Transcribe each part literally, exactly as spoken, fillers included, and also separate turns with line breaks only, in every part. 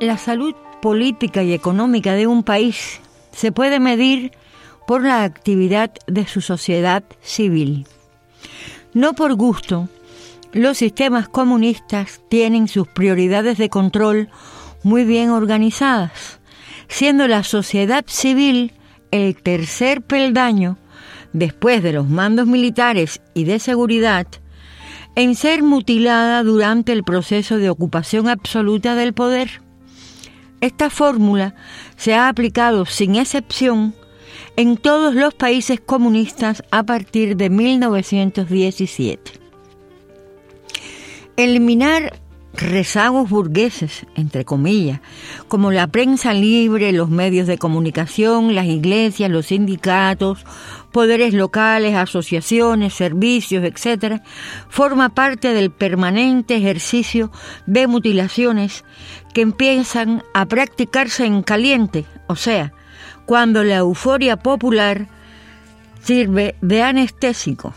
La salud política y económica de un país se puede medir por la actividad de su sociedad civil. No por gusto, los sistemas comunistas tienen sus prioridades de control muy bien organizadas, siendo la sociedad civil el tercer peldaño, después de los mandos militares y de seguridad, en ser mutilada durante el proceso de ocupación absoluta del poder. Esta fórmula se ha aplicado sin excepción en todos los países comunistas a partir de mil novecientos diecisiete. Eliminar rezagos burgueses, entre comillas, como la prensa libre, los medios de comunicación, las iglesias, los sindicatos, poderes locales, asociaciones, servicios, etcétera, forma parte del permanente ejercicio de mutilaciones que empiezan a practicarse en caliente, o sea, cuando la euforia popular sirve de anestésico.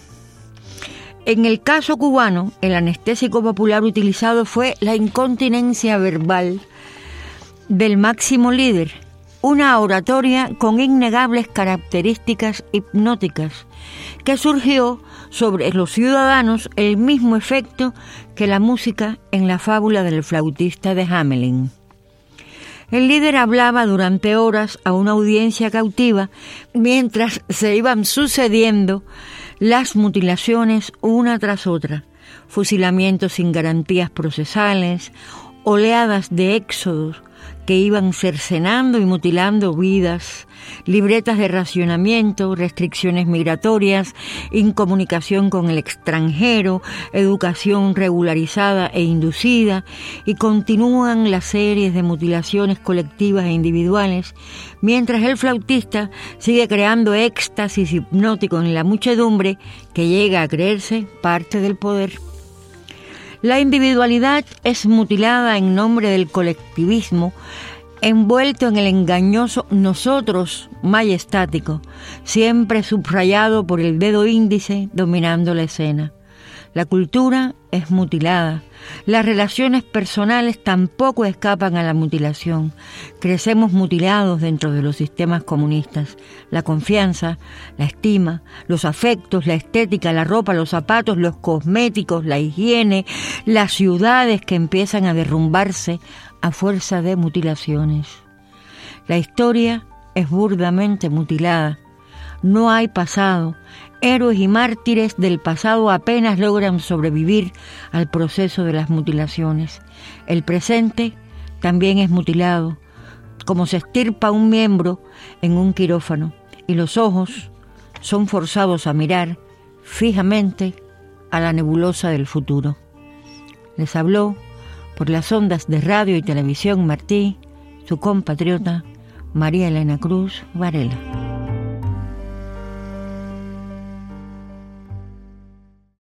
En el caso cubano, el anestésico popular utilizado fue la incontinencia verbal del máximo líder, una oratoria con innegables características hipnóticas, que surgió sobre los ciudadanos el mismo efecto que la música en la fábula del flautista de Hamelin. El líder hablaba durante horas a una audiencia cautiva mientras se iban sucediendo las mutilaciones una tras otra, fusilamientos sin garantías procesales, oleadas de éxodos que iban cercenando y mutilando vidas, libretas de racionamiento, restricciones migratorias, incomunicación con el extranjero, educación regularizada e inducida, y continúan las series de mutilaciones colectivas e individuales, mientras el flautista sigue creando éxtasis hipnótico en la muchedumbre que llega a creerse parte del poder. La individualidad es mutilada en nombre del colectivismo, envuelto en el engañoso nosotros majestático, siempre subrayado por el dedo índice dominando la escena. La cultura es mutilada. Las relaciones personales tampoco escapan a la mutilación. Crecemos mutilados dentro de los sistemas comunistas. La confianza, la estima, los afectos, la estética, la ropa, los zapatos, los cosméticos, la higiene, las ciudades que empiezan a derrumbarse a fuerza de mutilaciones. La historia es burdamente mutilada. No hay pasado. Héroes y mártires del pasado apenas logran sobrevivir al proceso de las mutilaciones. El presente también es mutilado, como se extirpa un miembro en un quirófano, y los ojos son forzados a mirar fijamente a la nebulosa del futuro. Les habló por las ondas de radio y televisión Martí, su compatriota María Elena Cruz Varela.